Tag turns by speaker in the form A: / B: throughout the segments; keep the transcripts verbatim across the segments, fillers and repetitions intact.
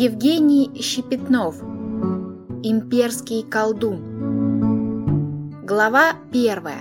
A: Евгений Щепетнов. Имперский колдун. Глава первая.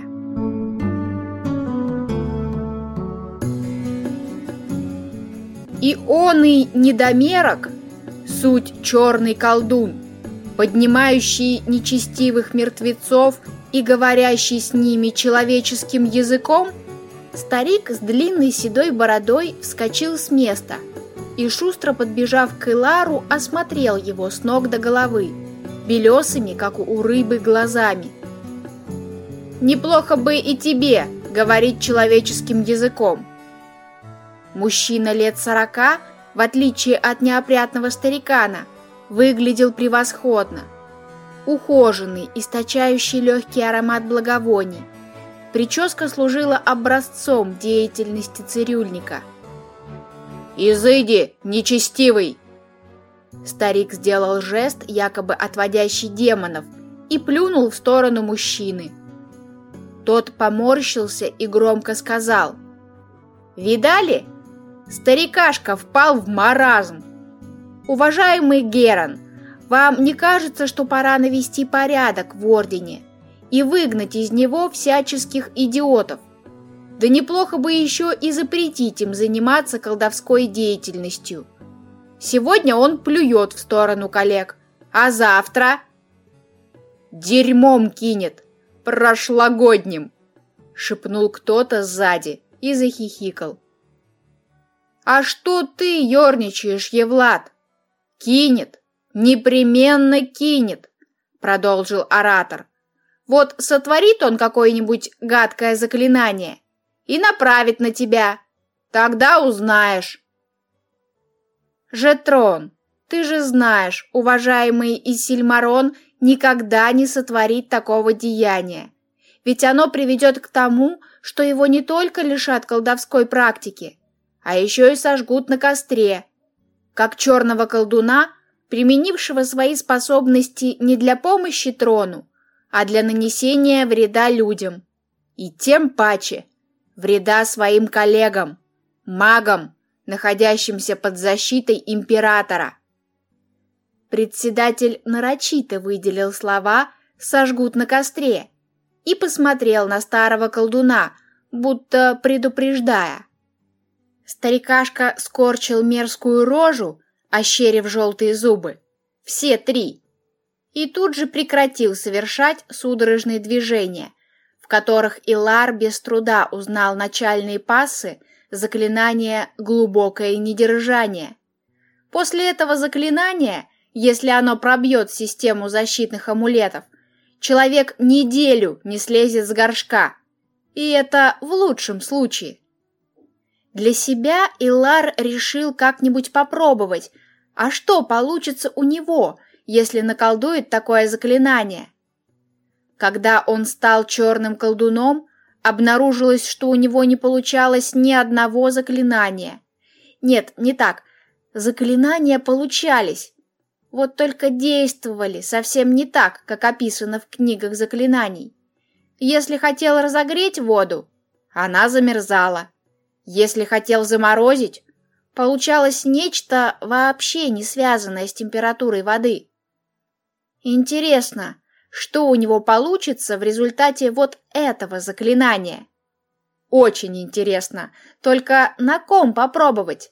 A: И оный недомерок, суть черный колдун, поднимающий нечестивых мертвецов и говорящий с ними человеческим языком. Старик с длинной седой бородой вскочил с места и, шустро подбежав к Илару, осмотрел его с ног до головы, белесыми, как у рыбы, глазами. «Неплохо бы и тебе говорить человеческим языком». Мужчина лет сорока, в отличие от неопрятного старикана, выглядел превосходно. Ухоженный, источающий легкий аромат благовоний. Прическа служила образцом деятельности цирюльника. «Изыди, нечестивый!» Старик сделал жест, якобы отводящий демонов, и плюнул в сторону мужчины. Тот поморщился и громко сказал: «Видали? Старикашка впал в маразм. Уважаемый Герон, вам не кажется, что пора навести порядок в Ордене и выгнать из него всяческих идиотов? Да неплохо бы еще и запретить им заниматься колдовской деятельностью. Сегодня он плюет в сторону коллег, а завтра дерьмом кинет, прошлогодним», — шепнул кто-то сзади и захихикал. «А что ты ерничаешь, Евлад? Кинет, непременно кинет», — продолжил оратор. «Вот сотворит он какое-нибудь гадкое заклинание и направит на тебя. Тогда узнаешь». «Жетрон, ты же знаешь, уважаемый Исильмарон никогда не сотворит такого деяния. Ведь оно приведет к тому, что его не только лишат колдовской практики, а еще и сожгут на костре, как черного колдуна, применившего свои способности не для помощи трону, а для нанесения вреда людям. И тем паче вреда своим коллегам, магам, находящимся под защитой императора». Председатель нарочито выделил слова «сожгут на костре» и посмотрел на старого колдуна, будто предупреждая. Старикашка скорчил мерзкую рожу, ощерив желтые зубы, все три, и тут же прекратил совершать судорожные движения, в которых Илар без труда узнал начальные пассы заклинания «глубокое недержание». После этого заклинания, если оно пробьет систему защитных амулетов, человек неделю не слезет с горшка, и это в лучшем случае. Для себя Илар решил как-нибудь попробовать, а что получится у него, если наколдует такое заклинание. Когда он стал черным колдуном, обнаружилось, что у него не получалось ни одного заклинания. Нет, не так. Заклинания получались, вот только действовали совсем не так, как описано в книгах заклинаний. Если хотел разогреть воду, она замерзала. Если хотел заморозить, получалось нечто вообще не связанное с температурой воды. Интересно, что у него получится в результате вот этого заклинания? Очень интересно, только на ком попробовать?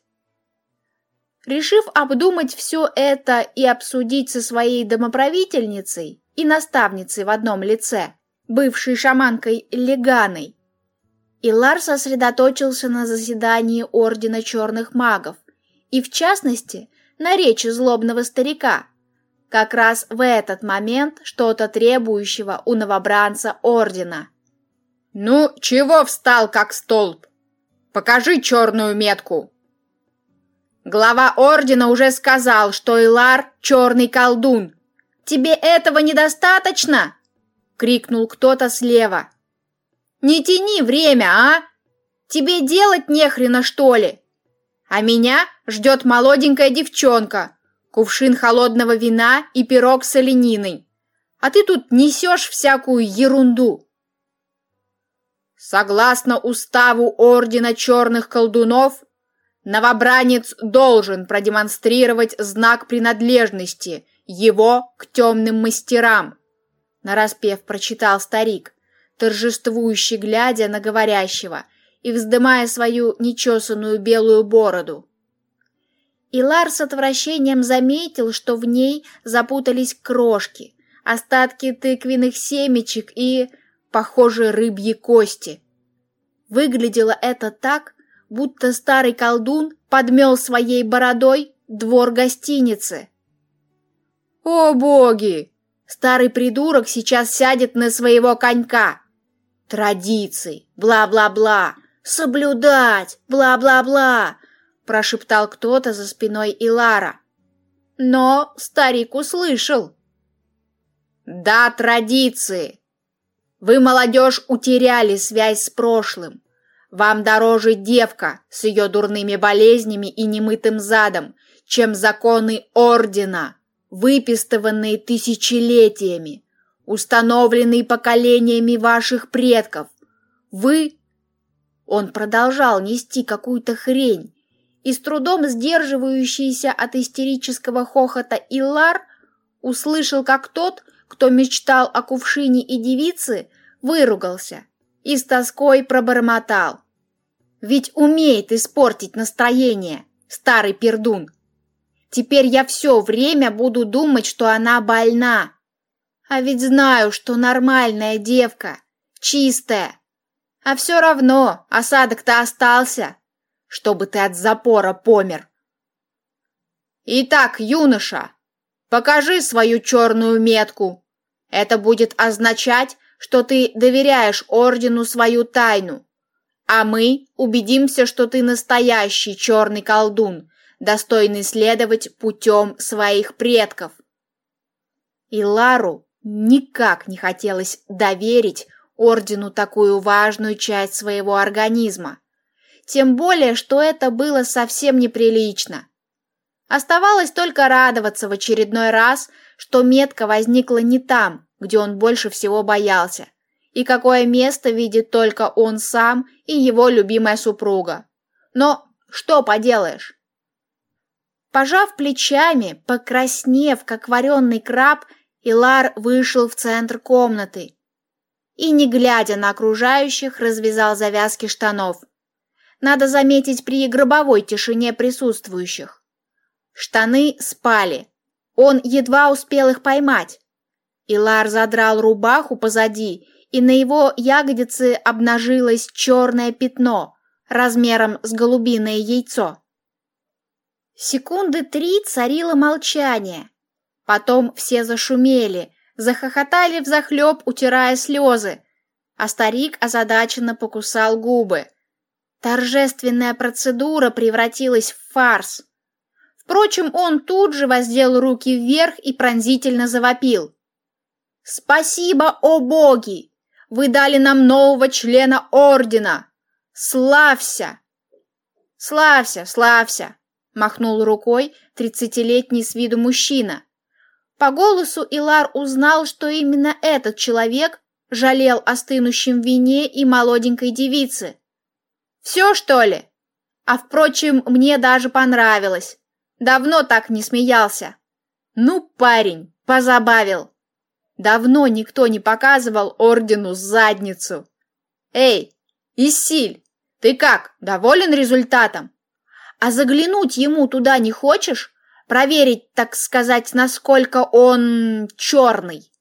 A: Решив обдумать все это и обсудить со своей домоправительницей и наставницей в одном лице, бывшей шаманкой Леганой, Илар сосредоточился на заседании Ордена Черных Магов и, в частности, на речи злобного старика, как раз в этот момент что-то требующего у новобранца Ордена. «Ну, чего встал как столб? Покажи черную метку!» «Глава Ордена уже сказал, что Илар — черный колдун. Тебе этого недостаточно?» — крикнул кто-то слева. «Не тяни время, а? Тебе делать нехрена, что ли? А меня ждет молоденькая девчонка, кувшин холодного вина и пирог с олениной. А ты тут несешь всякую ерунду». Согласно уставу Ордена Черных Колдунов, Новобранец должен продемонстрировать знак принадлежности его к темным мастерам, нараспев прочитал старик, торжествующе глядя на говорящего и вздымая свою нечесанную белую бороду. Илар с отвращением заметил, что в ней запутались крошки, остатки тыквенных семечек и, похоже, рыбьи кости. Выглядело это так, будто старый колдун подмел своей бородой двор гостиницы. «О боги! Старый придурок сейчас сядет на своего конька! Традиции, бла-бла-бла, соблюдать, бла-бла-бла!» прошептал кто-то за спиной Илара. Но старик услышал. «Да, традиции! Вы, молодежь, утеряли связь с прошлым. Вам дороже девка с ее дурными болезнями и немытым задом, чем законы ордена, выпистыванные тысячелетиями, установленные поколениями ваших предков. Вы...» Он продолжал нести какую-то хрень, и с трудом сдерживающийся от истерического хохота Илар услышал, как тот, кто мечтал о кувшине и девице, выругался и с тоской пробормотал. «Ведь умеет испортить настроение, старый пердун. Теперь я все время буду думать, что она больна. А ведь знаю, что нормальная девка, чистая. А все равно осадок-то остался, чтобы ты от запора помер. Итак, юноша, покажи свою черную метку. Это будет означать, что ты доверяешь ордену свою тайну, а мы убедимся, что ты настоящий черный колдун, достойный следовать путем своих предков». Илару никак не хотелось доверить ордену такую важную часть своего организма, тем более, что это было совсем неприлично. Оставалось только радоваться в очередной раз, что метка возникла не там, где он больше всего боялся, и какое место видит только он сам и его любимая супруга. Но что поделаешь? Пожав плечами, покраснев, как вареный краб, Илар вышел в центр комнаты и, не глядя на окружающих, развязал завязки штанов. Надо заметить, при гробовой тишине присутствующих. Штаны спали. Он едва успел их поймать. Илар задрал рубаху позади, и на его ягодице обнажилось черное пятно размером с голубиное яйцо. Секунды три царило молчание. Потом все зашумели, захохотали взахлеб, утирая слезы, а старик озадаченно покусал губы. Торжественная процедура превратилась в фарс. Впрочем, он тут же воздел руки вверх и пронзительно завопил. «Спасибо, о боги! Вы дали нам нового члена ордена! Славься!» «Славься, славься!» — махнул рукой тридцатилетний с виду мужчина. По голосу Илар узнал, что именно этот человек жалел о стынущем вине и молоденькой девице. «Все, что ли? А, впрочем, мне даже понравилось. Давно так не смеялся. Ну, парень, позабавил. Давно никто не показывал ордену задницу. Эй, Исиль, ты как, доволен результатом? А заглянуть ему туда не хочешь? Проверить, так сказать, насколько он черный?»